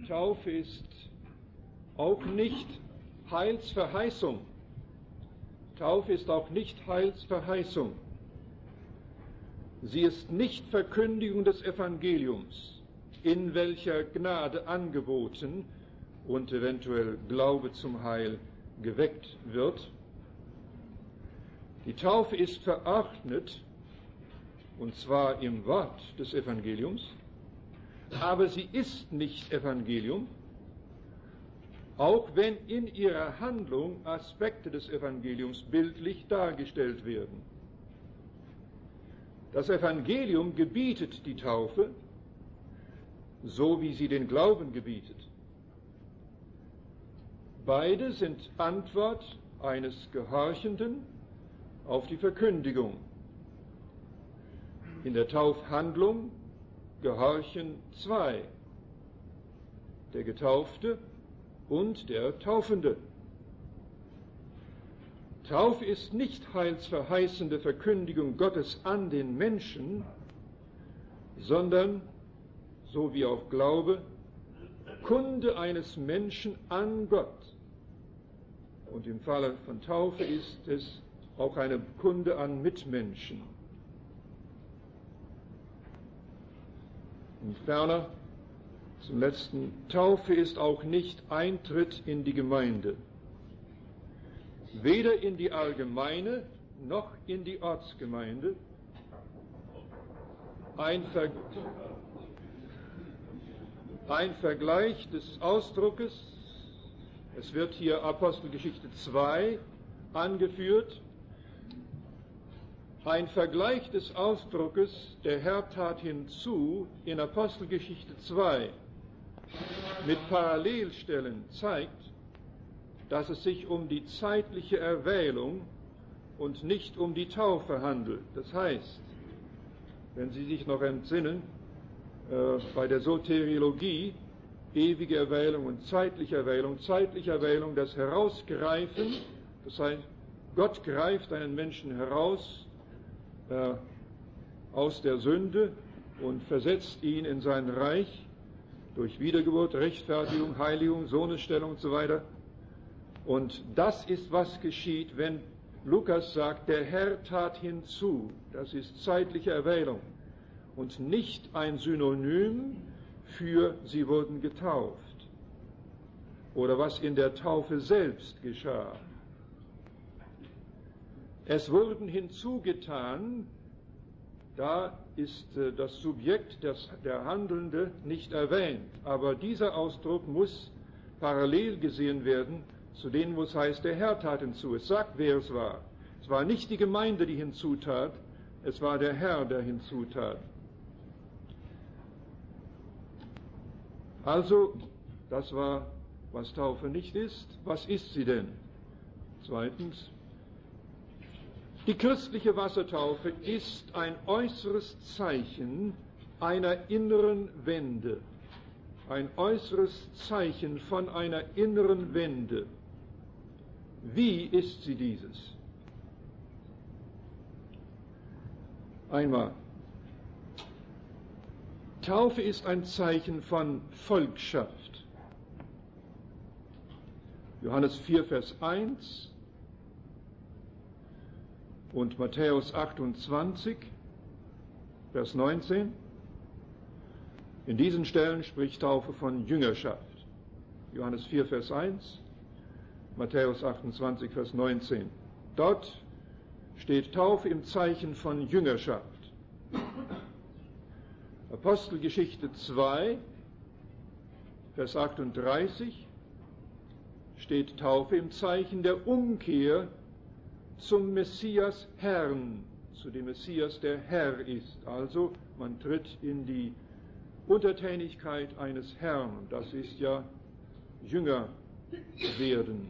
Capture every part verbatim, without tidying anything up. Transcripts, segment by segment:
Taufe ist auch nicht Heilsverheißung. Taufe ist auch nicht Heilsverheißung. Sie ist nicht Verkündigung des Evangeliums, in welcher Gnade angeboten und eventuell Glaube zum Heil geweckt wird. Die Taufe ist verordnet, und zwar im Wort des Evangeliums, aber sie ist nicht Evangelium, auch wenn in ihrer Handlung Aspekte des Evangeliums bildlich dargestellt werden. Das Evangelium gebietet die Taufe, so wie sie den Glauben gebietet. Beide sind Antwort eines Gehorchenden auf die Verkündigung. In der Taufhandlung gehorchen zwei, der Getaufte und der Taufende. Taufe ist nicht heilsverheißende Verkündigung Gottes an den Menschen, sondern, so wie auch Glaube, Kunde eines Menschen an Gott. Und im Falle von Taufe ist es auch eine Kunde an Mitmenschen. Und ferner, zum letzten, Taufe ist auch nicht Eintritt in die Gemeinde. Weder in die allgemeine noch in die Ortsgemeinde. Ein, Ver ein Vergleich des Ausdruckes, es wird hier Apostelgeschichte zwei angeführt, ein Vergleich des Ausdruckes, der Herr tat hinzu, in Apostelgeschichte zwei mit Parallelstellen zeigt, dass es sich um die zeitliche Erwählung und nicht um die Taufe handelt. Das heißt, wenn Sie sich noch entsinnen, äh, bei der Soteriologie, ewige Erwählung und zeitliche Erwählung, zeitliche Erwählung, das Herausgreifen, das heißt, Gott greift einen Menschen heraus äh, aus der Sünde und versetzt ihn in sein Reich durch Wiedergeburt, Rechtfertigung, Heiligung, Sohnesstellung und so weiter. Und das ist, was geschieht, wenn Lukas sagt, der Herr tat hinzu. Das ist zeitliche Erwählung und nicht ein Synonym für sie wurden getauft oder was in der Taufe selbst geschah. Es wurden hinzugetan, da ist äh, das Subjekt, das, der Handelnde, nicht erwähnt, aber dieser Ausdruck muss parallel gesehen werden zu denen, wo es heißt, der Herr tat hinzu. Es sagt, wer es war. Es war nicht die Gemeinde, die hinzutat, es war der Herr, der hinzutat. Also, das war, was Taufe nicht ist. Was ist sie denn? Zweitens, die christliche Wassertaufe ist ein äußeres Zeichen einer inneren Wende. Ein äußeres Zeichen von einer inneren Wende. Wie ist sie dieses? Einmal, Taufe ist ein Zeichen von Volkschaft. Johannes vier, Vers eins und Matthäus achtundzwanzig, Vers neunzehn. In diesen Stellen spricht Taufe von Jüngerschaft. Johannes vier, Vers eins, Matthäus achtundzwanzig, Vers neunzehn. Dort steht Taufe im Zeichen von Jüngerschaft. Apostelgeschichte zwei, Vers achtunddreißig, steht Taufe im Zeichen der Umkehr zum Messias Herrn, zu dem Messias, der Herr ist. Also man tritt in die Untertänigkeit eines Herrn, und das ist ja Jünger werden.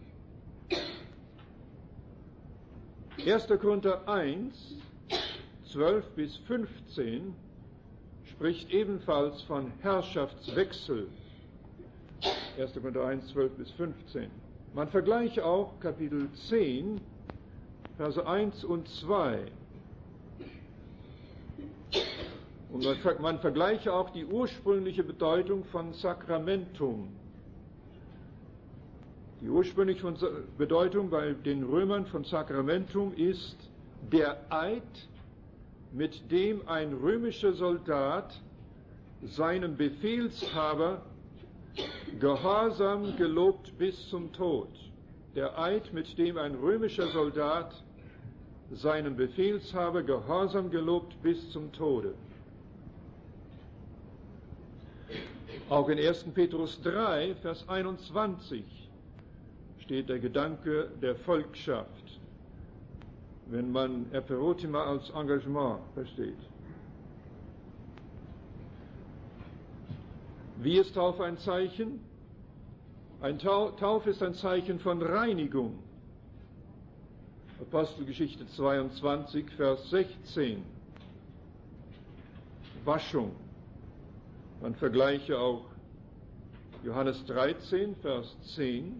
erster Korinther eins, zwölf bis fünfzehn spricht ebenfalls von Herrschaftswechsel. erster Korinther eins, zwölf bis fünfzehn. Man vergleiche auch Kapitel zehn, Verse eins und zwei. Und man, man vergleiche auch die ursprüngliche Bedeutung von Sakramentum. Die ursprüngliche Bedeutung bei den Römern von Sakramentum ist der Eid, mit dem ein römischer Soldat seinem Befehlshaber Gehorsam gelobt bis zum Tod. Der Eid, mit dem ein römischer Soldat seinem Befehlshaber Gehorsam gelobt bis zum Tode. Auch in ersten Petrus drei, Vers einundzwanzig steht der Gedanke der Volkschaft, wenn man Eperotima als Engagement versteht. Wie ist Taufe ein Zeichen? Ein Taufe ist ein Zeichen von Reinigung. Apostelgeschichte zweiundzwanzig, Vers sechzehn. Waschung. Man vergleiche auch Johannes dreizehn, Vers zehn.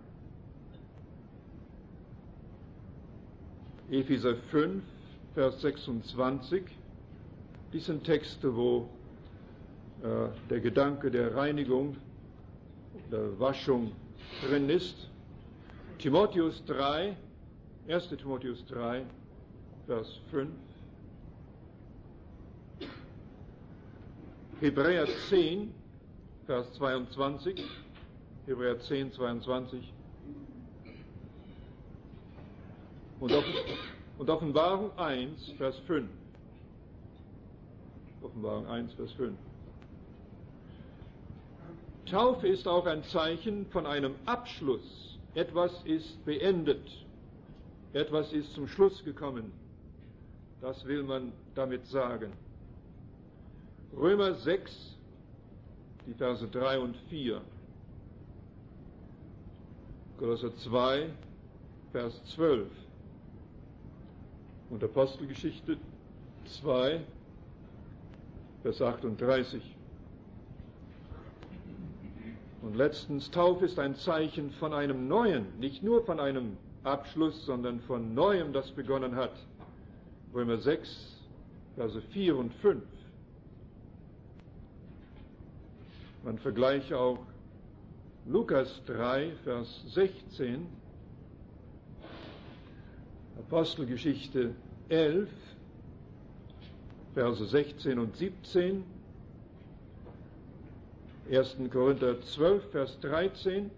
Epheser fünf, Vers sechsundzwanzig. Dies sind Texte, wo äh, der Gedanke der Reinigung, der Waschung drin ist. Timotheus drei, erster Timotheus drei, Vers fünf. Hebräer zehn, Vers zweiundzwanzig. Hebräer zehn, zweiundzwanzig. Und, und Offenbarung eins, Vers fünf. Offenbarung eins, Vers fünf. Taufe ist auch ein Zeichen von einem Abschluss. Etwas ist beendet. Etwas ist zum Schluss gekommen. Das will man damit sagen. Römer sechs, die Verse drei und vier. Kolosser zwei, Vers zwölf. Und Apostelgeschichte zwei, Vers achtunddreißig. Und letztens, Taufe ist ein Zeichen von einem Neuen, nicht nur von einem Abschluss, sondern von Neuem, das begonnen hat. Römer sechs, Verse vier und fünf. Man vergleiche auch Lukas drei, Vers sechzehn, Apostelgeschichte elf, Verse sechzehn und siebzehn, erster Korinther zwölf, Vers dreizehn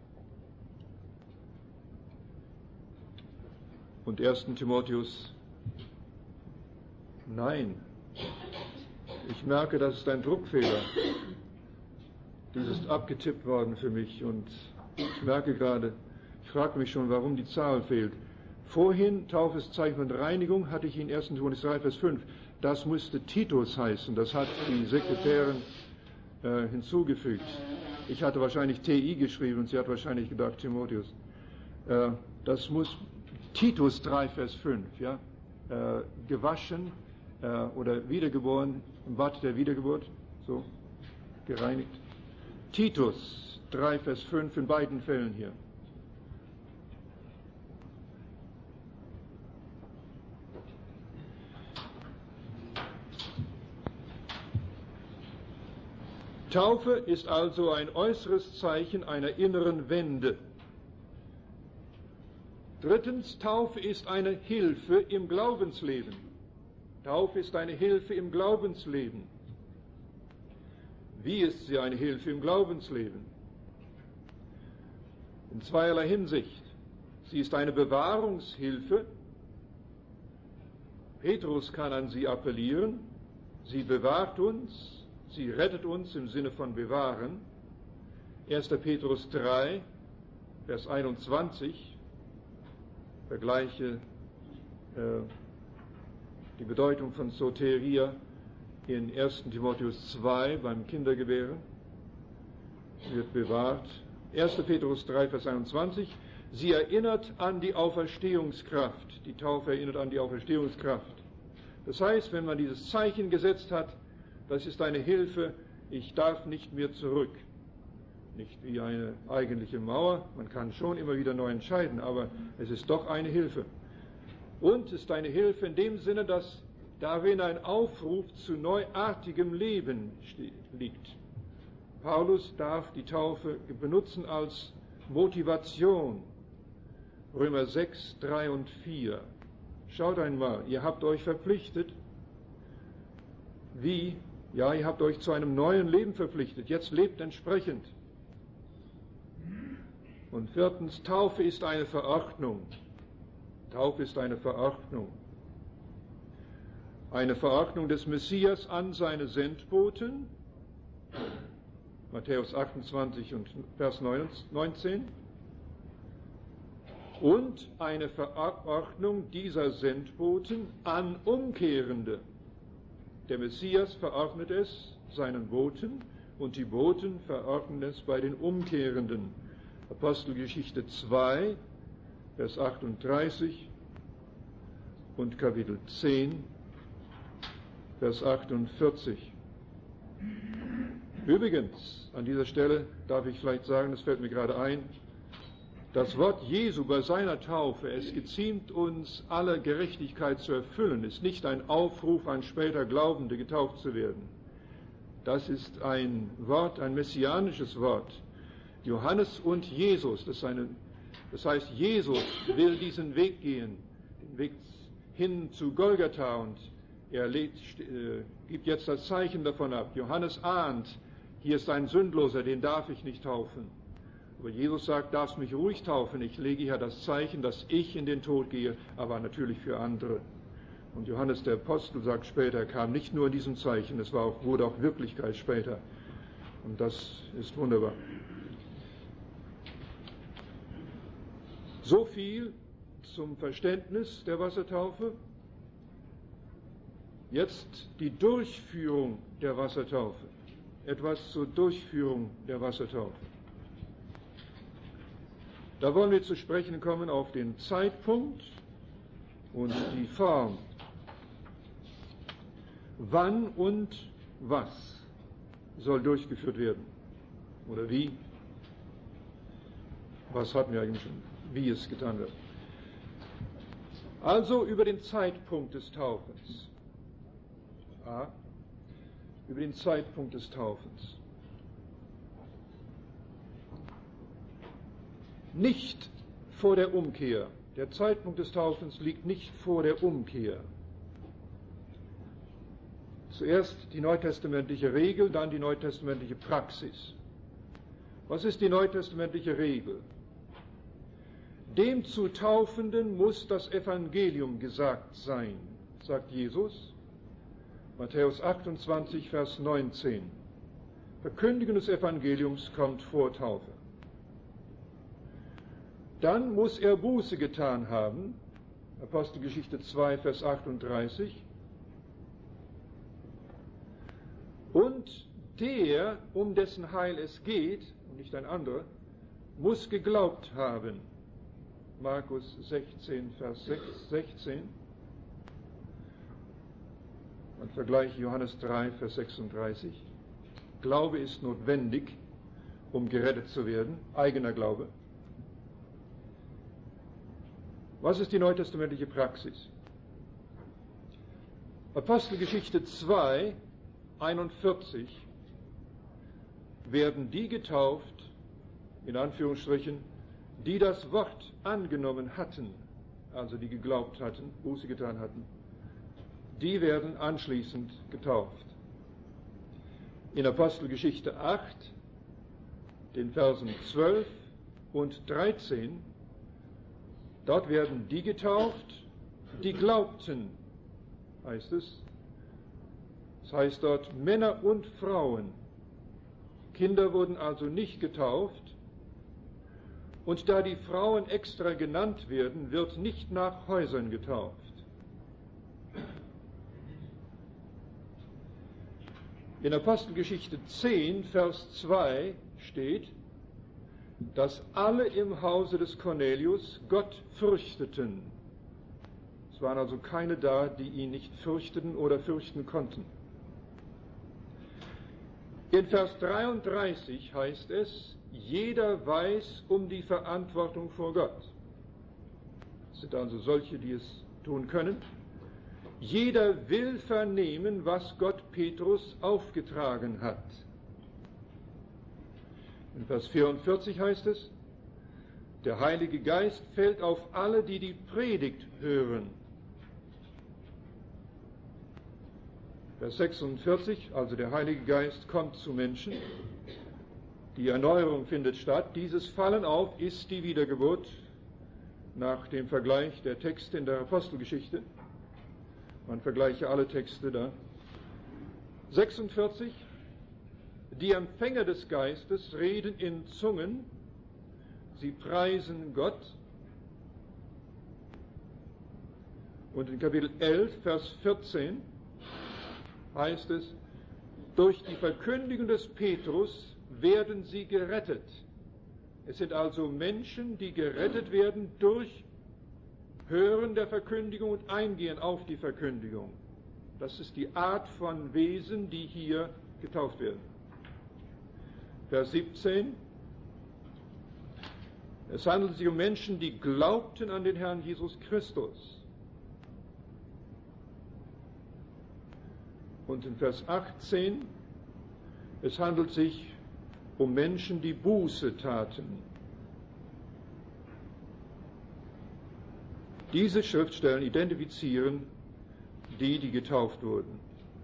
und erster Timotheus. Nein, ich merke, das ist ein Druckfehler. Dies ist abgetippt worden für mich und ich merke gerade, ich frage mich schon, warum die Zahl fehlt. Vorhin, Taufe ist Zeichen von Reinigung, hatte ich in erster Timotheus drei, Vers fünf. Das müsste Titus heißen, das hat die Sekretärin äh, hinzugefügt. Ich hatte wahrscheinlich T I geschrieben und sie hat wahrscheinlich gedacht Timotheus. Äh, das muss Titus drei, Vers fünf, ja, äh, gewaschen äh, oder wiedergeboren, im Bad der Wiedergeburt, so, gereinigt. Titus drei, Vers fünf in beiden Fällen hier. Taufe ist also ein äußeres Zeichen einer inneren Wende. Drittens, Taufe ist eine Hilfe im Glaubensleben. Taufe ist eine Hilfe im Glaubensleben. Wie ist sie eine Hilfe im Glaubensleben? In zweierlei Hinsicht. Sie ist eine Bewahrungshilfe. Petrus kann an sie appellieren. Sie bewahrt uns, sie rettet uns im Sinne von bewahren. erster Petrus drei, Vers einundzwanzig, vergleiche äh, die Bedeutung von Soteria in erster Timotheus zwei beim Kindergebären. Sie wird bewahrt. erster Petrus drei, Vers einundzwanzig, sie erinnert an die Auferstehungskraft. Die Taufe erinnert an die Auferstehungskraft. Das heißt, wenn man dieses Zeichen gesetzt hat, das ist eine Hilfe, ich darf nicht mehr zurück. Nicht wie eine eigentliche Mauer, man kann schon immer wieder neu entscheiden, aber es ist doch eine Hilfe. Und es ist eine Hilfe in dem Sinne, dass darin ein Aufruf zu neuartigem Leben liegt. Paulus darf die Taufe benutzen als Motivation. Römer sechs, drei und vier. Schaut einmal, ihr habt euch verpflichtet. Wie? Ja, ihr habt euch zu einem neuen Leben verpflichtet. Jetzt lebt entsprechend. Und viertens, Taufe ist eine Verordnung. Taufe ist eine Verordnung. Eine Verordnung des Messias an seine Sendboten. Matthäus achtundzwanzig und Vers neunzehn. Und eine Verordnung dieser Sendboten an Umkehrende. Der Messias verordnet es seinen Boten und die Boten verordnen es bei den Umkehrenden. Apostelgeschichte zwei, Vers achtunddreißig und Kapitel zehn, Vers achtundvierzig. Übrigens, an dieser Stelle darf ich vielleicht sagen, das fällt mir gerade ein, das Wort Jesu bei seiner Taufe, es geziemt uns, alle Gerechtigkeit zu erfüllen, ist nicht ein Aufruf an später Glaubende, getauft zu werden. Das ist ein Wort, ein messianisches Wort. Johannes und Jesus, das, ist eine, das heißt, Jesus will diesen Weg gehen, den Weg hin zu Golgatha, und er lädt, äh, gibt jetzt das Zeichen davon ab. Johannes ahnt, hier ist ein Sündloser, den darf ich nicht taufen. Aber Jesus sagt, darfst mich ruhig taufen, ich lege hier das Zeichen, dass ich in den Tod gehe, aber natürlich für andere. Und Johannes der Apostel sagt später, er kam nicht nur in diesem Zeichen, es war auch, wurde auch Wirklichkeit später. Und das ist wunderbar. So viel zum Verständnis der Wassertaufe. Jetzt die Durchführung der Wassertaufe. Etwas zur Durchführung der Wassertaufe. Da wollen wir zu sprechen kommen auf den Zeitpunkt und die Form. Wann und was soll durchgeführt werden? Oder wie? Was hatten wir eigentlich schon? Wie es getan wird. Also über den Zeitpunkt des Taufens. A. Über den Zeitpunkt des Taufens. Nicht vor der Umkehr. Der Zeitpunkt des Taufens liegt nicht vor der Umkehr. Zuerst die neutestamentliche Regel, dann die neutestamentliche Praxis. Was ist die neutestamentliche Regel? Dem zu Taufenden muss das Evangelium gesagt sein, sagt Jesus. Matthäus achtundzwanzig, Vers neunzehn. Verkündigen des Evangeliums kommt vor Taufe. Dann muss er Buße getan haben, Apostelgeschichte zwei, Vers achtunddreißig. Und der, um dessen Heil es geht, und nicht ein anderer, muss geglaubt haben. Markus sechzehn, Vers sechzehn. Und Vergleich Johannes drei, Vers sechsunddreißig. Glaube ist notwendig, um gerettet zu werden, eigener Glaube. Was ist die neutestamentliche Praxis? Apostelgeschichte zwei, einundvierzig, werden die getauft, in Anführungsstrichen, die das Wort angenommen hatten, also die geglaubt hatten, Buße getan hatten, die werden anschließend getauft. In Apostelgeschichte acht, den Versen zwölf und dreizehn, dort werden die getauft, die glaubten, heißt es. Das heißt dort Männer und Frauen. Kinder wurden also nicht getauft. Und da die Frauen extra genannt werden, wird nicht nach Häusern getauft. In Apostelgeschichte zehn, Vers zwei steht, dass alle im Hause des Cornelius Gott fürchteten. Es waren also keine da, die ihn nicht fürchteten oder fürchten konnten. In Vers dreiunddreißig heißt es, jeder weiß um die Verantwortung vor Gott. Es sind also solche, die es tun können. Jeder will vernehmen, was Gott Petrus aufgetragen hat. In Vers vierundvierzig heißt es, der Heilige Geist fällt auf alle, die die Predigt hören. Vers sechsundvierzig, also der Heilige Geist kommt zu Menschen, die Erneuerung findet statt. Dieses Fallen auf ist die Wiedergeburt nach dem Vergleich der Texte in der Apostelgeschichte. Man vergleiche alle Texte da. sechsundvierzig, die Empfänger des Geistes reden in Zungen, sie preisen Gott. Und in Kapitel elf, Vers vierzehn heißt es, durch die Verkündigung des Petrus werden sie gerettet. Es sind also Menschen, die gerettet werden durch Hören der Verkündigung und Eingehen auf die Verkündigung. Das ist die Art von Wesen, die hier getauft werden. Vers siebzehn. Es handelt sich um Menschen, die glaubten an den Herrn Jesus Christus. Und in Vers achtzehn, es handelt sich um Menschen, die Buße taten. Diese Schriftstellen identifizieren die, die getauft wurden.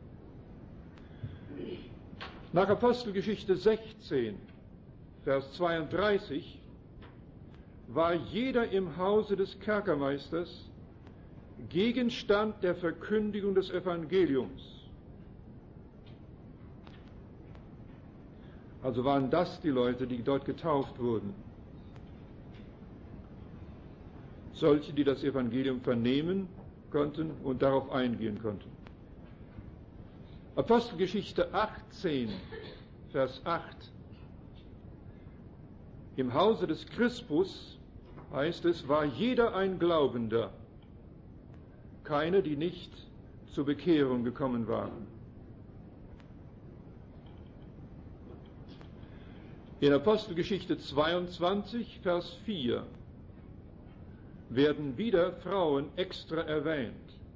Nach Apostelgeschichte sechzehn, Vers zweiunddreißig, war jeder im Hause des Kerkermeisters Gegenstand der Verkündigung des Evangeliums. Also waren das die Leute, die dort getauft wurden. Solche, die das Evangelium vernehmen konnten und darauf eingehen konnten. Apostelgeschichte achtzehn, Vers acht. Im Hause des Crispus, heißt es, war jeder ein Glaubender, keine, die nicht zur Bekehrung gekommen waren. In Apostelgeschichte zweiundzwanzig, Vers vier werden wieder Frauen extra erwähnt.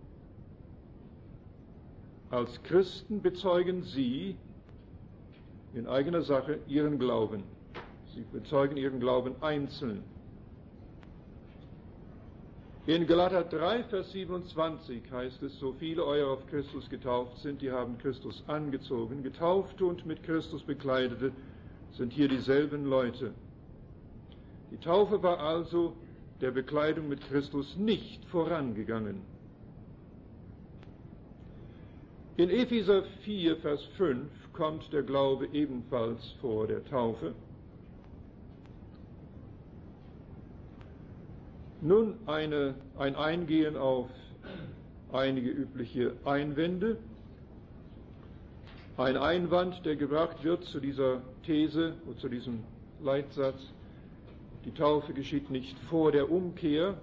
Als Christen bezeugen sie in eigener Sache ihren Glauben. Sie bezeugen ihren Glauben einzeln. In Galater drei, Vers siebenundzwanzig heißt es, so viele euer auf Christus getauft sind, die haben Christus angezogen. Getaufte und mit Christus Bekleidete sind hier dieselben Leute. Die Taufe war also der Bekleidung mit Christus nicht vorangegangen. In Epheser vier, Vers fünf kommt der Glaube ebenfalls vor der Taufe. Nun eine, ein Eingehen auf einige übliche Einwände. Ein Einwand, der gebracht wird zu dieser These und zu diesem Leitsatz, die Taufe geschieht nicht vor der Umkehr.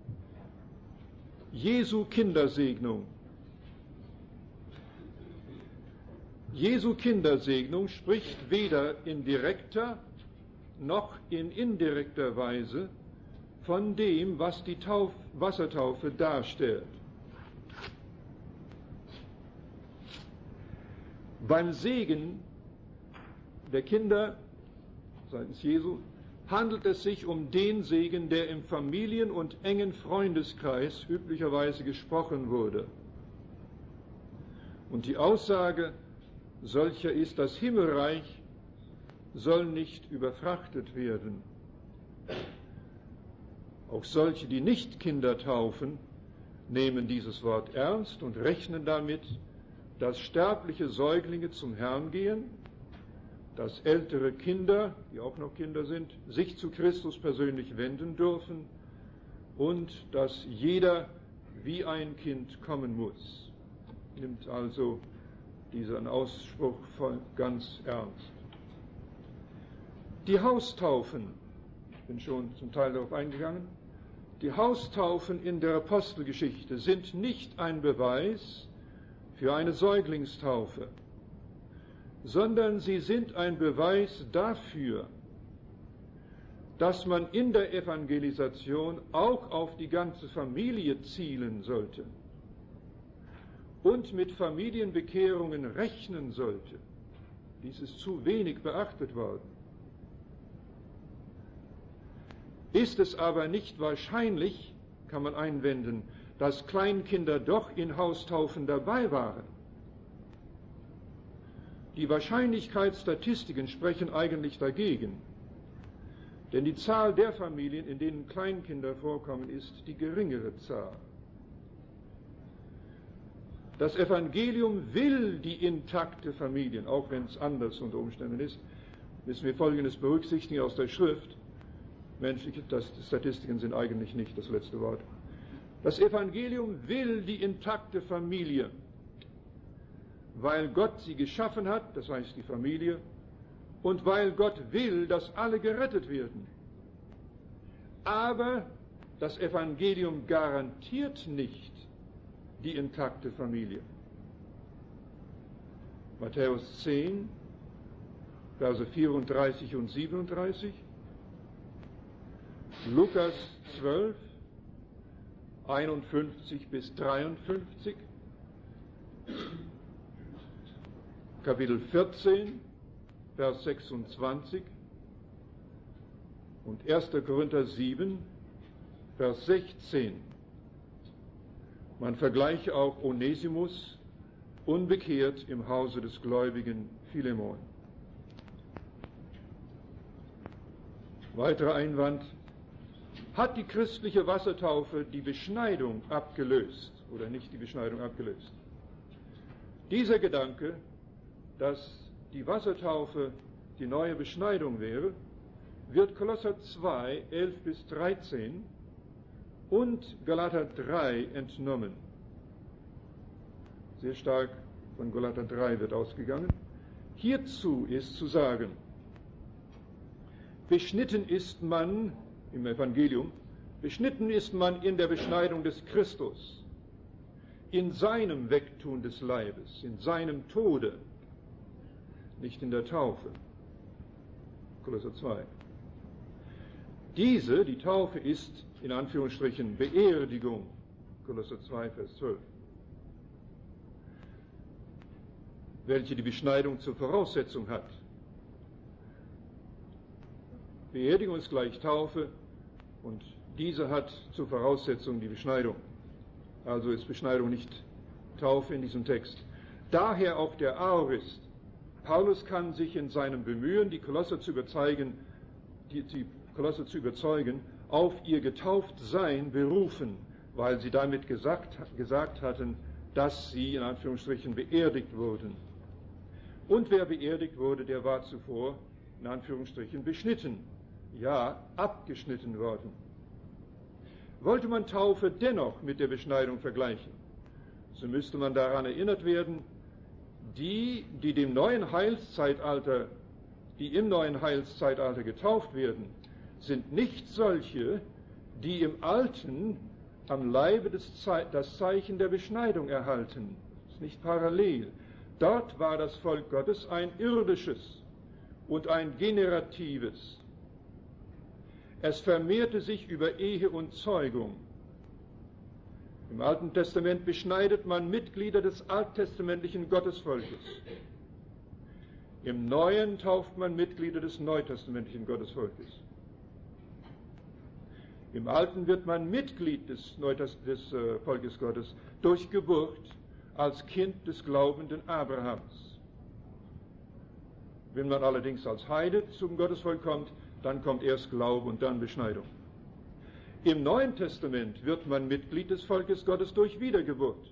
Jesu Kindersegnung. Jesu Kindersegnung spricht weder in direkter noch in indirekter Weise von dem, was die Tauf, Wassertaufe darstellt. Beim Segen der Kinder seitens Jesu handelt es sich um den Segen, der im Familien- und engen Freundeskreis üblicherweise gesprochen wurde. Und die Aussage solcher ist, das Himmelreich soll nicht überfrachtet werden. Auch solche, die nicht Kinder taufen, nehmen dieses Wort ernst und rechnen damit, dass sterbliche Säuglinge zum Herrn gehen, dass ältere Kinder, die auch noch Kinder sind, sich zu Christus persönlich wenden dürfen und dass jeder wie ein Kind kommen muss. Nimmt also diesen Ausspruch voll ganz ernst. Die Haustaufen, ich bin schon zum Teil darauf eingegangen, die Haustaufen in der Apostelgeschichte sind nicht ein Beweis für eine Säuglingstaufe, sondern sie sind ein Beweis dafür, dass man in der Evangelisation auch auf die ganze Familie zielen sollte. und mit Familienbekehrungen rechnen sollte. Dies ist zu wenig beachtet worden. Ist es aber nicht wahrscheinlich, kann man einwenden, dass Kleinkinder doch in Haustaufen dabei waren. Die Wahrscheinlichkeitsstatistiken sprechen eigentlich dagegen, denn die Zahl der Familien, in denen Kleinkinder vorkommen, ist die geringere Zahl. Das Evangelium will die intakte Familie, auch wenn es anders unter Umständen ist, müssen wir Folgendes berücksichtigen aus der Schrift. Menschliche das, Statistiken sind eigentlich nicht das letzte Wort. Das Evangelium will die intakte Familie, weil Gott sie geschaffen hat, das heißt die Familie, und weil Gott will, dass alle gerettet werden. Aber das Evangelium garantiert nicht die intakte Familie. Matthäus zehn, Verse vierunddreißig und siebenunddreißig, Lukas zwölf, einundfünfzig bis dreiundfünfzig, Kapitel vierzehn, Vers sechsundzwanzig und erster Korinther sieben, Vers sechzehn. Man vergleiche auch Onesimus, unbekehrt im Hause des gläubigen Philemon. Weiterer Einwand: Hat die christliche Wassertaufe die Beschneidung abgelöst oder nicht die Beschneidung abgelöst? Dieser Gedanke, dass die Wassertaufe die neue Beschneidung wäre, wird Kolosser zwei, elf bis dreizehn und Galater drei entnommen. Sehr stark von Galater drei wird ausgegangen. Hierzu ist zu sagen: Beschnitten ist man im Evangelium, beschnitten ist man in der Beschneidung des Christus, in seinem Wegtun des Leibes, in seinem Tode, nicht in der Taufe. Kolosser zwei. Diese, die Taufe, ist in Anführungsstrichen Beerdigung. Kolosser zwei, Vers zwölf. Welche die Beschneidung zur Voraussetzung hat. Beerdigung ist gleich Taufe und diese hat zur Voraussetzung die Beschneidung. Also ist Beschneidung nicht Taufe in diesem Text. Daher auch der Aorist. Paulus kann sich in seinem Bemühen, die Kolosser zu überzeugen, die, die Kolosser zu überzeugen, auf ihr Getauftsein berufen, weil sie damit gesagt, gesagt hatten, dass sie in Anführungsstrichen beerdigt wurden. Und wer beerdigt wurde, der war zuvor in Anführungsstrichen beschnitten, ja abgeschnitten worden. Wollte man Taufe dennoch mit der Beschneidung vergleichen, so müsste man daran erinnert werden, die, die dem neuen Heilszeitalter, die im neuen Heilszeitalter getauft werden, sind nicht solche, die im Alten am Leibe des Ze- das Zeichen der Beschneidung erhalten. Das ist nicht parallel. Dort war das Volk Gottes ein irdisches und ein generatives. Es vermehrte sich über Ehe und Zeugung. Im Alten Testament beschneidet man Mitglieder des alttestamentlichen Gottesvolkes. Im Neuen tauft man Mitglieder des neutestamentlichen Gottesvolkes. Im Alten wird man Mitglied des, Neutest- des äh, Volkes Gottes durch Geburt als Kind des glaubenden Abrahams. Wenn man allerdings als Heide zum Gottesvolk kommt, dann kommt erst Glaube und dann Beschneidung. Im Neuen Testament wird man Mitglied des Volkes Gottes durch Wiedergeburt.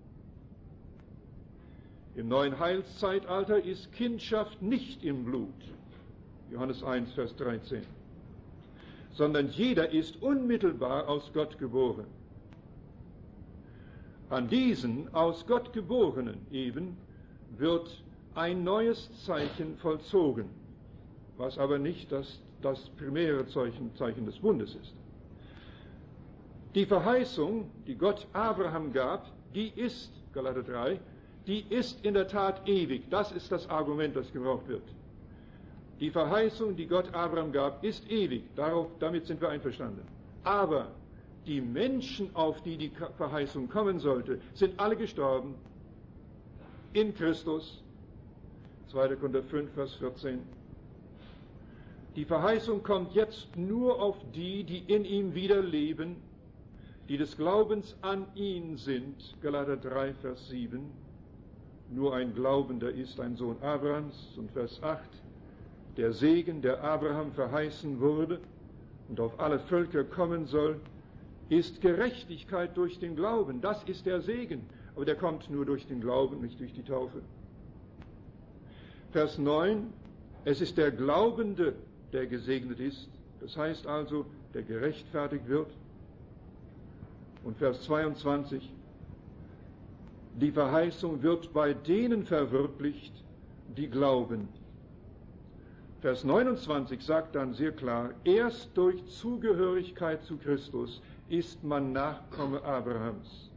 Im neuen Heilszeitalter ist Kindschaft nicht im Blut, Johannes eins, Vers dreizehn, sondern jeder ist unmittelbar aus Gott geboren. An diesen aus Gott Geborenen eben wird ein neues Zeichen vollzogen, was aber nicht das, das primäre Zeichen, Zeichen des Bundes ist. Die Verheißung, die Gott Abraham gab, die ist, Galater drei, die ist in der Tat ewig. Das ist das Argument, das gebraucht wird. Die Verheißung, die Gott Abraham gab, ist ewig. Darauf, damit sind wir einverstanden. Aber die Menschen, auf die die Verheißung kommen sollte, sind alle gestorben in Christus. zweiter Korinther fünf, Vers vierzehn. Die Verheißung kommt jetzt nur auf die, die in ihm wieder leben, die des Glaubens an ihn sind. Galater drei, Vers sieben. Nur ein Glaubender ist ein Sohn Abrahams. Und Vers acht. Der Segen, der Abraham verheißen wurde und auf alle Völker kommen soll, ist Gerechtigkeit durch den Glauben. Das ist der Segen. Aber der kommt nur durch den Glauben, nicht durch die Taufe. Vers neun. Es ist der Glaubende, der gesegnet ist. Das heißt also, der gerechtfertigt wird. Und Vers zweiundzwanzig. Die Verheißung wird bei denen verwirklicht, die glauben. Vers neunundzwanzig sagt dann sehr klar, erst durch Zugehörigkeit zu Christus ist man Nachkomme Abrahams.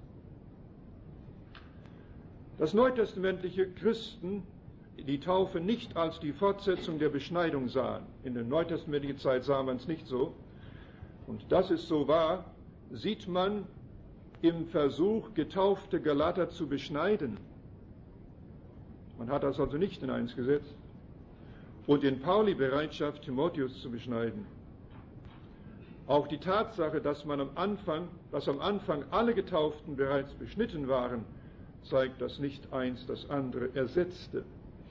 Das neutestamentliche Christen die Taufe nicht als die Fortsetzung der Beschneidung sahen. In der neutestamentlichen Zeit sah man es nicht so. Und das ist so wahr, sieht man im Versuch, getaufte Galater zu beschneiden. Man hat das also nicht in eins gesetzt. Und in Pauli Bereitschaft, Timotheus zu beschneiden. Auch die Tatsache, dass man am Anfang, dass am Anfang alle Getauften bereits beschnitten waren, zeigt, dass nicht eins das andere ersetzte.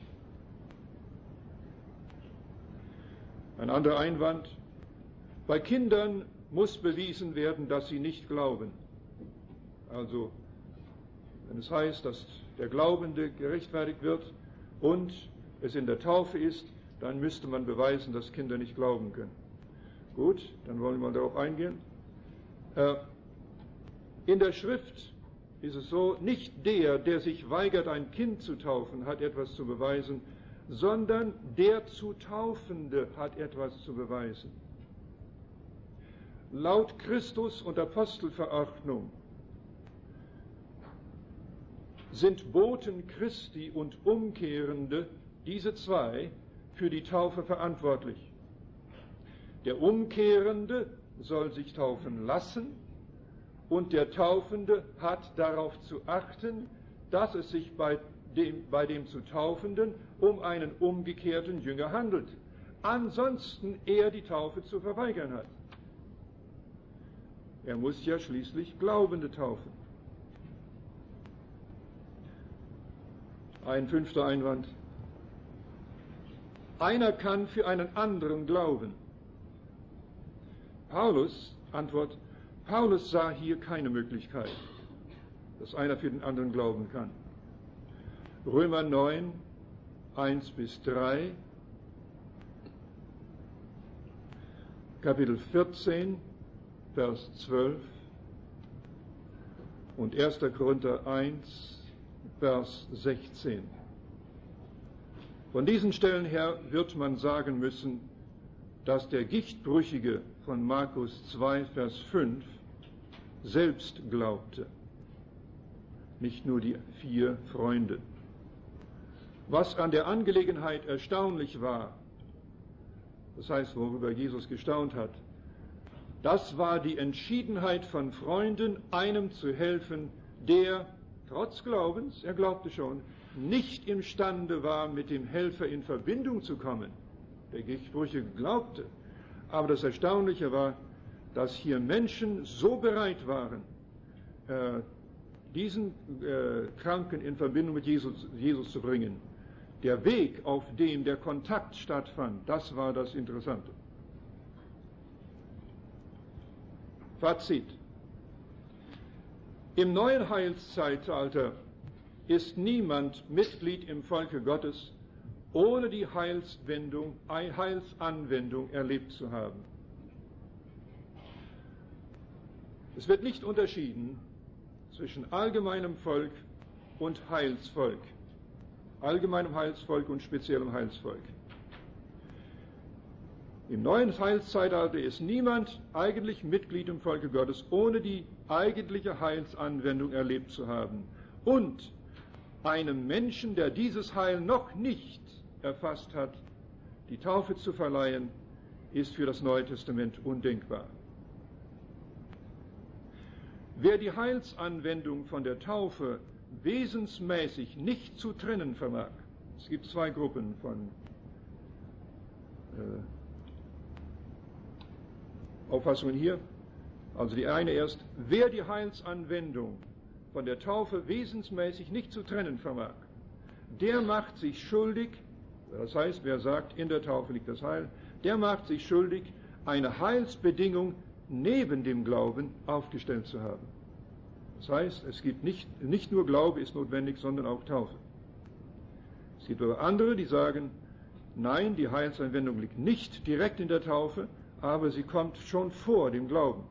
Ein anderer Einwand: Bei Kindern muss bewiesen werden, dass sie nicht glauben. Also, wenn es heißt, dass der Glaubende gerechtfertigt wird und es in der Taufe ist, dann müsste man beweisen, dass Kinder nicht glauben können. Gut, dann wollen wir mal darauf eingehen. Äh, in der Schrift ist es so, nicht der, der sich weigert, ein Kind zu taufen, hat etwas zu beweisen, sondern der zu Taufende hat etwas zu beweisen. Laut Christus und Apostelverordnung sind Boten Christi und Umkehrende, diese zwei, für die Taufe verantwortlich. Der Umkehrende soll sich taufen lassen und der Taufende hat darauf zu achten, dass es sich bei dem, bei dem zu Taufenden um einen umgekehrten Jünger handelt. Ansonsten er die Taufe zu verweigern hat. Er muss ja schließlich Glaubende taufen. Ein fünfter Einwand. Einer kann für einen anderen glauben. Paulus, Antwort, Paulus sah hier keine Möglichkeit, dass einer für den anderen glauben kann. Römer neun, eins bis drei, Kapitel vierzehn, Vers zwölf und erster Korinther eins, Vers sechzehn. Von diesen Stellen her wird man sagen müssen, dass der Gichtbrüchige von Markus zwei, Vers fünf selbst glaubte, nicht nur die vier Freunde. Was an der Angelegenheit erstaunlich war, das heißt, worüber Jesus gestaunt hat, das war die Entschiedenheit von Freunden, einem zu helfen, der trotz Glaubens, er glaubte schon, nicht imstande war, mit dem Helfer in Verbindung zu kommen. Der Gichtbrüchige glaubte. Aber das Erstaunliche war, dass hier Menschen so bereit waren, äh, diesen äh, Kranken in Verbindung mit Jesus, Jesus zu bringen. Der Weg, auf dem der Kontakt stattfand, das war das Interessante. Fazit. Im neuen Heilszeitalter ist niemand Mitglied im Volke Gottes, ohne die Heilswendung, Heilsanwendung erlebt zu haben. Es wird nicht unterschieden zwischen allgemeinem Volk und Heilsvolk, allgemeinem Heilsvolk und speziellem Heilsvolk. Im neuen Heilszeitalter ist niemand eigentlich Mitglied im Volke Gottes, ohne die eigentliche Heilsanwendung erlebt zu haben. Und einem Menschen, der dieses Heil noch nicht erfasst hat, die Taufe zu verleihen, ist für das Neue Testament undenkbar. Wer die Heilsanwendung von der Taufe wesensmäßig nicht zu trennen vermag. Es gibt zwei Gruppen von äh, Auffassungen hier. Also die eine erst, wer die Heilsanwendung von der Taufe wesensmäßig nicht zu trennen vermag, der macht sich schuldig, das heißt, wer sagt, in der Taufe liegt das Heil, der macht sich schuldig, eine Heilsbedingung neben dem Glauben aufgestellt zu haben. Das heißt, es gibt nicht, nicht nur Glaube ist notwendig, sondern auch Taufe. Es gibt aber andere, die sagen, nein, die Heilsanwendung liegt nicht direkt in der Taufe, aber sie kommt schon vor dem Glauben.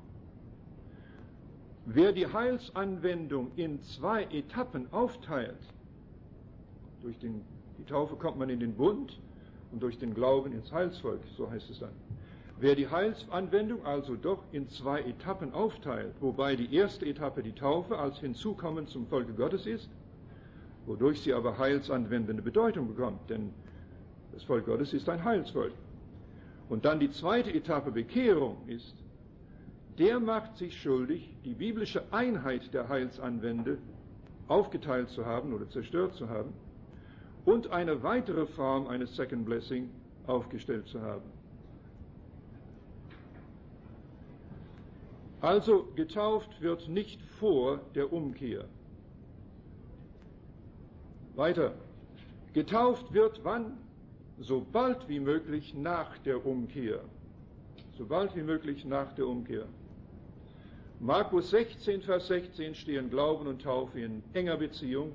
Wer die Heilsanwendung in zwei Etappen aufteilt, durch den, die Taufe kommt man in den Bund und durch den Glauben ins Heilsvolk, so heißt es dann. Wer die Heilsanwendung also doch in zwei Etappen aufteilt, wobei die erste Etappe die Taufe als Hinzukommen zum Volke Gottes ist, wodurch sie aber heilsanwendende Bedeutung bekommt, denn das Volk Gottes ist ein Heilsvolk. Und dann die zweite Etappe Bekehrung ist, der macht sich schuldig, die biblische Einheit der Heilsanwende aufgeteilt zu haben oder zerstört zu haben und eine weitere Form eines Second Blessing aufgestellt zu haben. Also getauft wird nicht vor der Umkehr. Weiter. Getauft wird wann? So bald wie möglich nach der Umkehr. So bald wie möglich nach der Umkehr. Markus sechzehn, Vers sechzehn stehen Glauben und Taufe in enger Beziehung.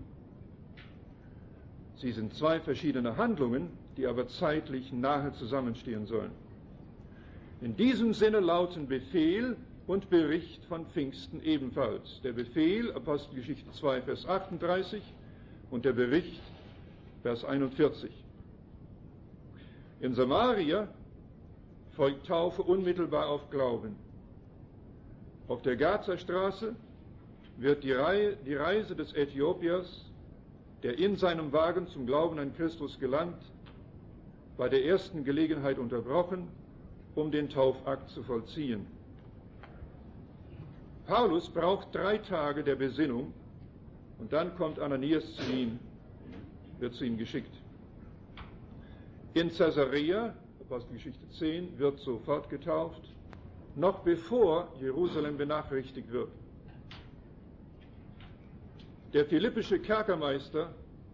Sie sind zwei verschiedene Handlungen, die aber zeitlich nahe zusammenstehen sollen. In diesem Sinne lauten Befehl und Bericht von Pfingsten ebenfalls. Der Befehl, Apostelgeschichte zwei, Vers achtunddreißig, und der Bericht, Vers einundvierzig. In Samaria folgt Taufe unmittelbar auf Glauben. Auf der Gaza-Straße wird die, Reihe, die Reise des Äthiopiers, der in seinem Wagen zum Glauben an Christus gelangt, bei der ersten Gelegenheit unterbrochen, um den Taufakt zu vollziehen. Paulus braucht drei Tage der Besinnung und dann kommt Ananias zu ihm, wird zu ihm geschickt. In Caesarea, Apostelgeschichte zehn, wird sofort getauft, noch bevor Jerusalem benachrichtigt wird. Der philippische Kerkermeister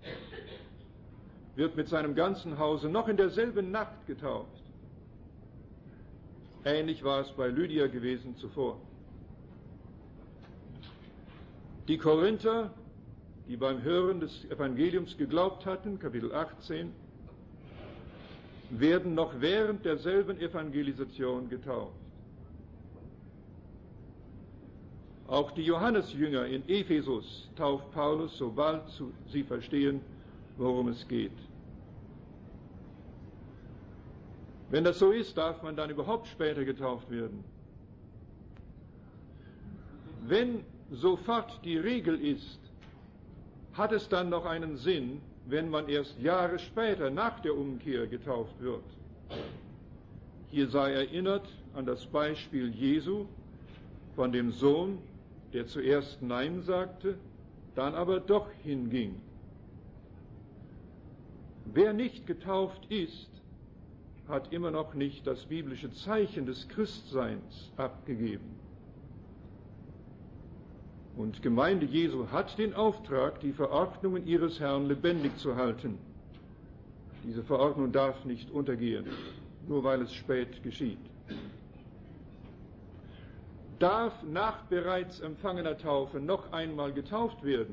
wird mit seinem ganzen Hause noch in derselben Nacht getauft. Ähnlich war es bei Lydia gewesen zuvor. Die Korinther, die beim Hören des Evangeliums geglaubt hatten, Kapitel achtzehn, werden noch während derselben Evangelisation getauft. Auch die Johannesjünger in Ephesus tauft Paulus, sobald sie verstehen, worum es geht. Wenn das so ist, darf man dann überhaupt später getauft werden. Wenn sofort die Regel ist, hat es dann noch einen Sinn, wenn man erst Jahre später nach der Umkehr getauft wird. Hier sei erinnert an das Beispiel Jesu von dem Sohn, der zuerst Nein sagte, dann aber doch hinging. Wer nicht getauft ist, hat immer noch nicht das biblische Zeichen des Christseins abgegeben. Und Gemeinde Jesu hat den Auftrag, die Verordnungen ihres Herrn lebendig zu halten. Diese Verordnung darf nicht untergehen, nur weil es spät geschieht. Darf nach bereits empfangener Taufe noch einmal getauft werden?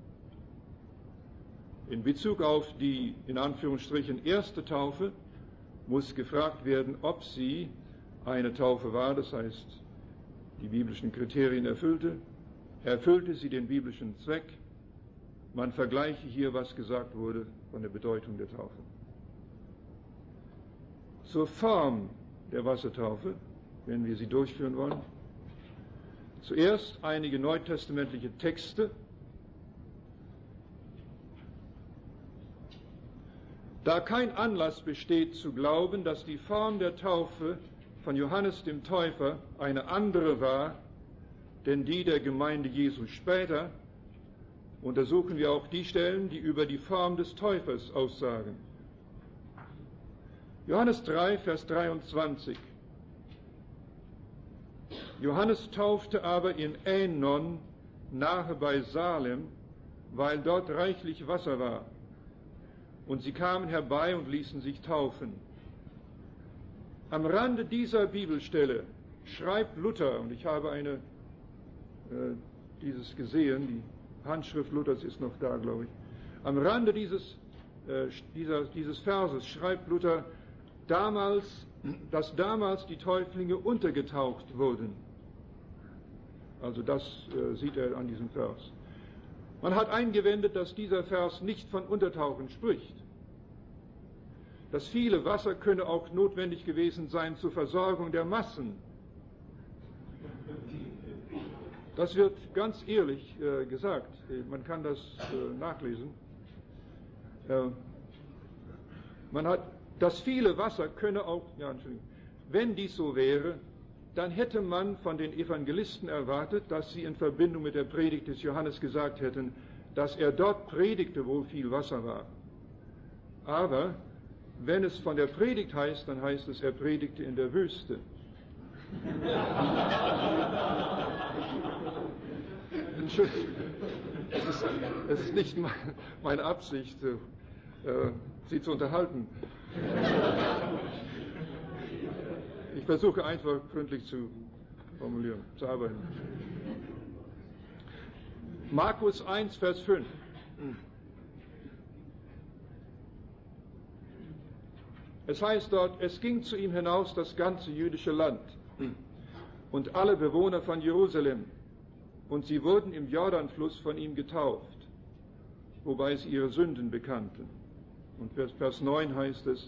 In Bezug auf die, in Anführungsstrichen, erste Taufe muss gefragt werden, ob sie eine Taufe war, das heißt, die biblischen Kriterien erfüllte. Erfüllte sie den biblischen Zweck? Man vergleiche hier, was gesagt wurde von der Bedeutung der Taufe. Zur Form der Wassertaufe, wenn wir sie durchführen wollen. Zuerst einige neutestamentliche Texte. Da kein Anlass besteht zu glauben, dass die Form der Taufe von Johannes dem Täufer eine andere war, denn die der Gemeinde Jesu später, untersuchen wir auch die Stellen, die über die Form des Täufers aussagen. Johannes drei, Vers dreiundzwanzig. Johannes taufte aber in Änon, nahe bei Salem, weil dort reichlich Wasser war. Und sie kamen herbei und ließen sich taufen. Am Rande dieser Bibelstelle schreibt Luther, und ich habe eine, äh, dieses gesehen, die Handschrift Luthers ist noch da, glaube ich. Am Rande dieses, äh, dieser, dieses Verses schreibt Luther, damals, dass damals die Täuflinge untergetaucht wurden. Also das äh, sieht er an diesem Vers. Man hat eingewendet, dass dieser Vers nicht von Untertauchen spricht. Das viele Wasser könne auch notwendig gewesen sein zur Versorgung der Massen. Das wird ganz ehrlich äh, gesagt. Man kann das äh, nachlesen. Äh, man hat, das viele Wasser könne auch, ja, Entschuldigung, wenn dies so wäre, dann hätte man von den Evangelisten erwartet, dass sie in Verbindung mit der Predigt des Johannes gesagt hätten, dass er dort predigte, wo viel Wasser war. Aber wenn es von der Predigt heißt, dann heißt es, er predigte in der Wüste. Entschuldigung, es ist, es ist nicht meine Absicht, äh, Sie zu unterhalten. Ich versuche einfach gründlich zu formulieren, zu arbeiten. Markus eins, Vers fünf. Es heißt dort, es ging zu ihm hinaus das ganze jüdische Land und alle Bewohner von Jerusalem, und sie wurden im Jordanfluss von ihm getauft, wobei sie ihre Sünden bekannten. Und Vers neun heißt es,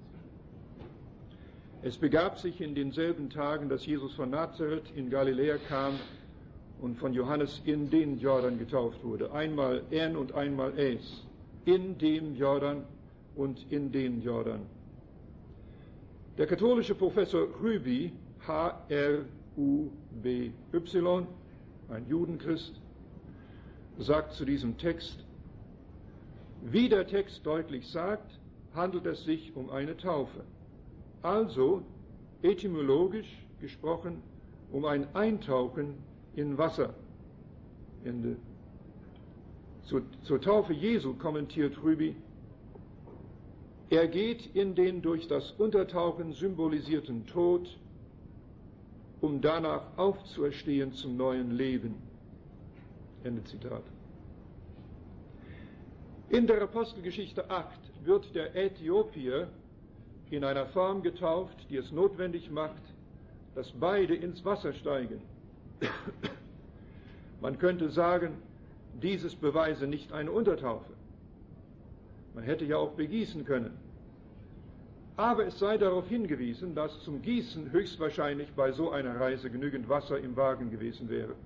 es begab sich in denselben Tagen, dass Jesus von Nazareth in Galiläa kam und von Johannes in den Jordan getauft wurde. Einmal En und einmal Es. In dem Jordan und in den Jordan. Der katholische Professor Rüby, H R U B Y, ein Judenchrist, sagt zu diesem Text, wie der Text deutlich sagt, handelt es sich um eine Taufe. Also, etymologisch gesprochen, um ein Eintauchen in Wasser. Ende. Zur, zur Taufe Jesu kommentiert Rüby, er geht in den durch das Untertauchen symbolisierten Tod, um danach aufzuerstehen zum neuen Leben. Ende Zitat. In der Apostelgeschichte acht wird der Äthiopier in einer Form getauft, die es notwendig macht, dass beide ins Wasser steigen. Man könnte sagen, dieses beweise nicht eine Untertaufe. Man hätte ja auch begießen können. Aber es sei darauf hingewiesen, dass zum Gießen höchstwahrscheinlich bei so einer Reise genügend Wasser im Wagen gewesen wäre.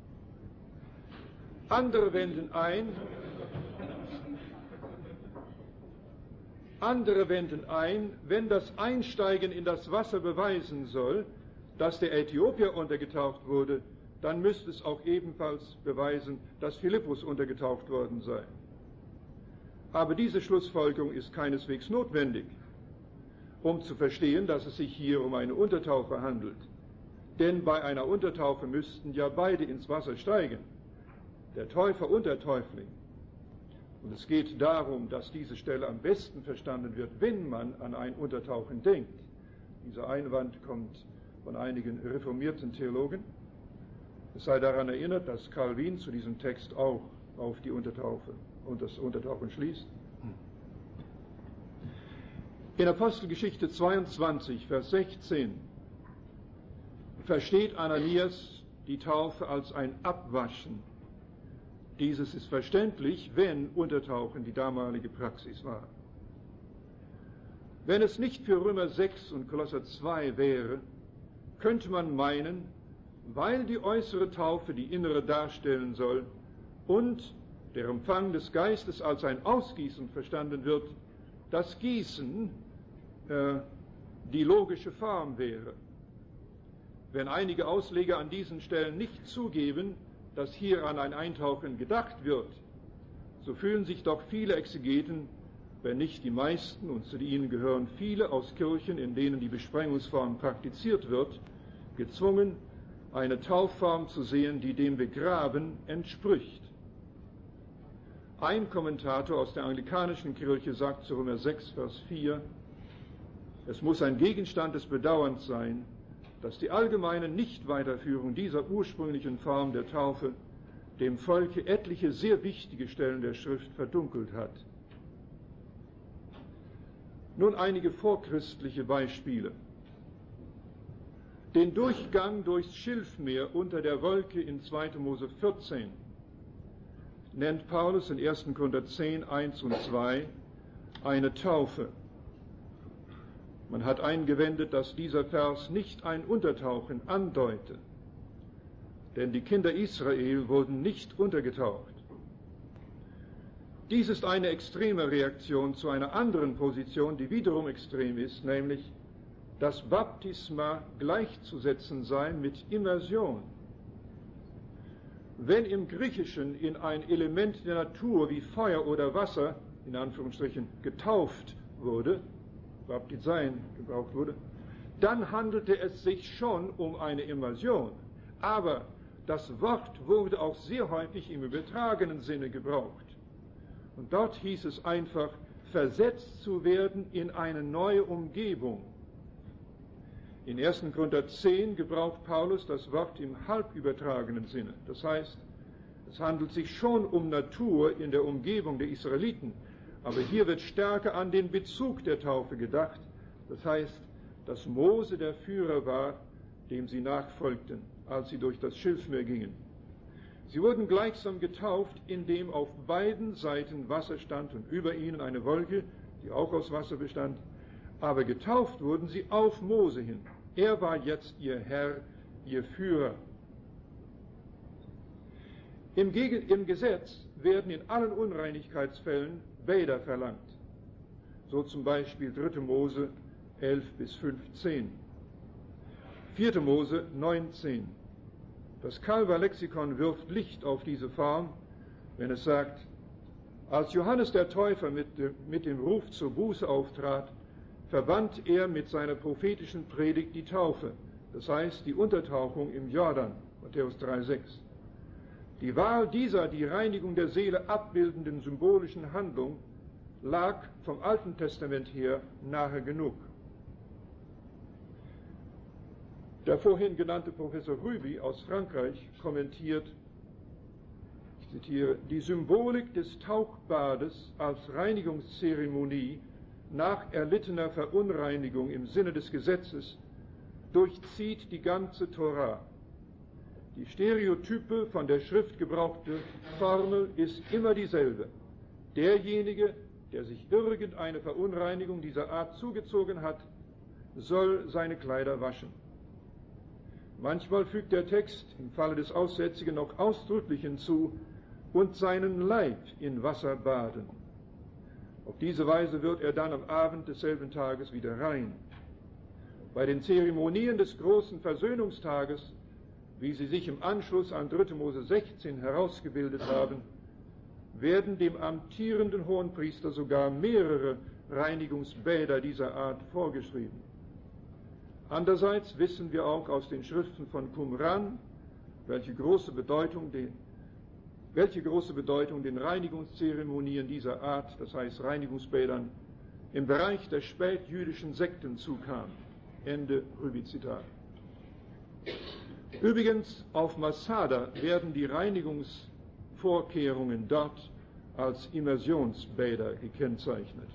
Andere wenden ein, Andere wenden ein, wenn das Einsteigen in das Wasser beweisen soll, dass der Äthiopier untergetaucht wurde, dann müsste es auch ebenfalls beweisen, dass Philippus untergetaucht worden sei. Aber diese Schlussfolgerung ist keineswegs notwendig, um zu verstehen, dass es sich hier um eine Untertaufe handelt. Denn bei einer Untertaufe müssten ja beide ins Wasser steigen, der Täufer und der Täufling. Und es geht darum, dass diese Stelle am besten verstanden wird, wenn man an ein Untertauchen denkt. Dieser Einwand kommt von einigen reformierten Theologen. Es sei daran erinnert, dass Calvin zu diesem Text auch auf die Untertaufe und das Untertauchen schließt. In Apostelgeschichte zweiundzwanzig, Vers sechzehn versteht Ananias die Taufe als ein Abwaschen. Dieses ist verständlich, wenn Untertauchen die damalige Praxis war. Wenn es nicht für Römer sechs und Kolosser zwei wäre, könnte man meinen, weil die äußere Taufe die innere darstellen soll und der Empfang des Geistes als ein Ausgießen verstanden wird, das Gießen äh, die logische Form wäre. Wenn einige Ausleger an diesen Stellen nicht zugeben, dass hier an ein Eintauchen gedacht wird, so fühlen sich doch viele Exegeten, wenn nicht die meisten, und zu ihnen gehören viele aus Kirchen, in denen die Besprengungsform praktiziert wird, gezwungen, eine Taufform zu sehen, die dem Begraben entspricht. Ein Kommentator aus der anglikanischen Kirche sagt zu Römer sechs, Vers vier, es muss ein Gegenstand des Bedauerns sein, dass die allgemeine Nichtweiterführung dieser ursprünglichen Form der Taufe dem Volke etliche sehr wichtige Stellen der Schrift verdunkelt hat. Nun einige vorchristliche Beispiele. Den Durchgang durchs Schilfmeer unter der Wolke in zweiter Mose vierzehn nennt Paulus in erster Korinther zehn, eins und zwei eine Taufe. Man hat eingewendet, dass dieser Vers nicht ein Untertauchen andeute, denn die Kinder Israel wurden nicht untergetaucht. Dies ist eine extreme Reaktion zu einer anderen Position, die wiederum extrem ist, nämlich, dass Baptisma gleichzusetzen sei mit Immersion. Wenn im Griechischen in ein Element der Natur wie Feuer oder Wasser, in Anführungsstrichen, getauft wurde, Baptisein gebraucht wurde, dann handelte es sich schon um eine Immersion. Aber das Wort wurde auch sehr häufig im übertragenen Sinne gebraucht. Und dort hieß es einfach, versetzt zu werden in eine neue Umgebung. In erster Korinther zehn gebraucht Paulus das Wort im halbübertragenen Sinne. Das heißt, es handelt sich schon um Natur in der Umgebung der Israeliten, aber hier wird stärker an den Bezug der Taufe gedacht. Das heißt, dass Mose der Führer war, dem sie nachfolgten, als sie durch das Schilfmeer gingen. Sie wurden gleichsam getauft, indem auf beiden Seiten Wasser stand und über ihnen eine Wolke, die auch aus Wasser bestand. Aber getauft wurden sie auf Mose hin. Er war jetzt ihr Herr, ihr Führer. Im, Geg- im Gesetz werden in allen Unreinigkeitsfällen Bäder verlangt. So zum Beispiel dritter Mose elf bis fünfzehn. vierter Mose neunzehn. Das Calver Lexikon wirft Licht auf diese Form, wenn es sagt, als Johannes der Täufer mit, mit dem Ruf zur Buße auftrat, verband er mit seiner prophetischen Predigt die Taufe, das heißt die Untertauchung im Jordan, Matthäus drei, sechs. Die Wahl dieser die Reinigung der Seele abbildenden symbolischen Handlung lag vom Alten Testament her nahe genug. Der vorhin genannte Professor Rüby aus Frankreich kommentiert, ich zitiere, die Symbolik des Tauchbades als Reinigungszeremonie nach erlittener Verunreinigung im Sinne des Gesetzes durchzieht die ganze Tora. Die stereotype von der Schrift gebrauchte Formel ist immer dieselbe. Derjenige, der sich irgendeine Verunreinigung dieser Art zugezogen hat, soll seine Kleider waschen. Manchmal fügt der Text im Falle des Aussätzigen noch ausdrücklich hinzu, und seinen Leib in Wasser baden. Auf diese Weise wird er dann am Abend desselben Tages wieder rein. Bei den Zeremonien des großen Versöhnungstages, wie sie sich im Anschluss an dritter Mose sechzehn herausgebildet haben, werden dem amtierenden Hohenpriester sogar mehrere Reinigungsbäder dieser Art vorgeschrieben. Andererseits wissen wir auch aus den Schriften von Qumran, welche große Bedeutung den, welche große Bedeutung den Reinigungszeremonien dieser Art, das heißt Reinigungsbädern, im Bereich der spätjüdischen Sekten zukam. Ende Rüby-Zitat. Übrigens, auf Masada werden die Reinigungsvorkehrungen dort als Immersionsbäder gekennzeichnet.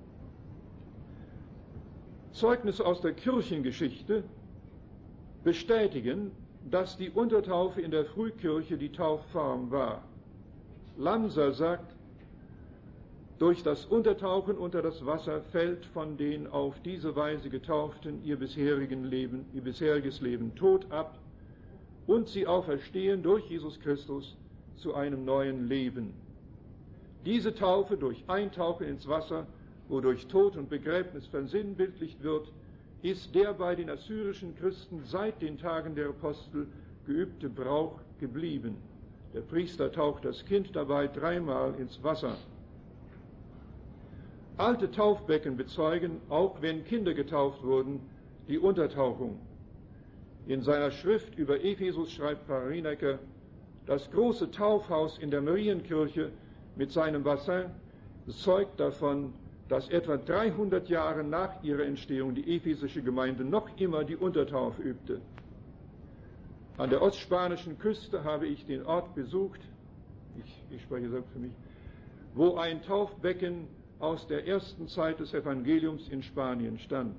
Zeugnisse aus der Kirchengeschichte bestätigen, dass die Untertaufe in der Frühkirche die Taufform war. Lamsa sagt, durch das Untertauchen unter das Wasser fällt von den auf diese Weise Getauften ihr, bisherigen Leben, ihr bisheriges Leben tot ab und sie auferstehen durch Jesus Christus zu einem neuen Leben. Diese Taufe durch Eintauchen ins Wasser, wodurch Tod und Begräbnis versinnbildlicht wird, ist der bei den assyrischen Christen seit den Tagen der Apostel geübte Brauch geblieben. Der Priester taucht das Kind dabei dreimal ins Wasser. Alte Taufbecken bezeugen, auch wenn Kinder getauft wurden, die Untertauchung. In seiner Schrift über Ephesus schreibt Pfarrer Rienecker, das große Taufhaus in der Marienkirche mit seinem Bassin zeugt davon, dass etwa dreihundert Jahre nach ihrer Entstehung die ephesische Gemeinde noch immer die Untertaufe übte. An der ostspanischen Küste habe ich den Ort besucht, ich, ich spreche selbst für mich, wo ein Taufbecken aus der ersten Zeit des Evangeliums in Spanien stand.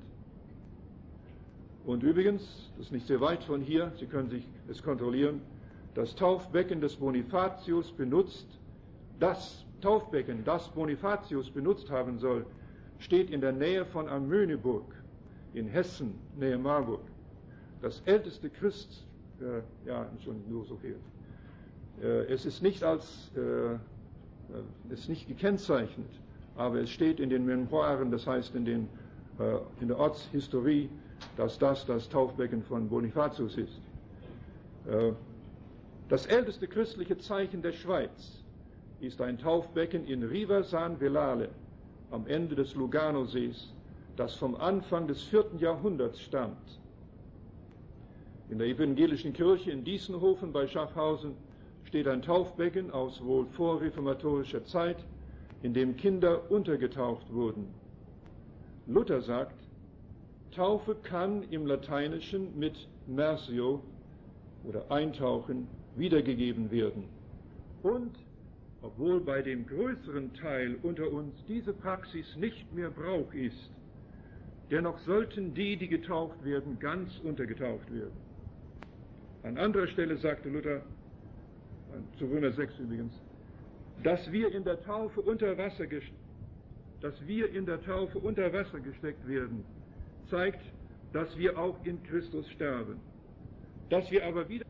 Und übrigens, das ist nicht sehr weit von hier, Sie können sich es kontrollieren, das Taufbecken des Bonifatius benutzt, das Taufbecken, das Bonifatius benutzt haben soll, steht in der Nähe von Amöneburg in Hessen, Nähe Marburg. Das älteste Christ, äh, ja, schon nur so viel. Äh, es ist nicht als, äh, es ist nicht gekennzeichnet, aber es steht in den Memoiren, das heißt in, den, äh, in der Ortshistorie, dass das das Taufbecken von Bonifatius ist. Äh, das älteste christliche Zeichen der Schweiz ist ein Taufbecken in Riva San Velale am Ende des Luganosees, das vom Anfang des vierten Jahrhunderts stammt. In der evangelischen Kirche in Diessenhofen bei Schaffhausen steht ein Taufbecken aus wohl vorreformatorischer Zeit, in dem Kinder untergetaucht wurden. Luther sagt, Taufe kann im Lateinischen mit Mersio oder Eintauchen wiedergegeben werden. Und obwohl bei dem größeren Teil unter uns diese Praxis nicht mehr Brauch ist, dennoch sollten die, die getauft werden, ganz untergetaucht werden. An anderer Stelle sagte Luther, zu Römer sechs übrigens, dass wir in der Taufe unter Wasser, dass wir in der Taufe unter Wasser gesteckt werden, zeigt, dass wir auch in Christus sterben. Dass wir aber wieder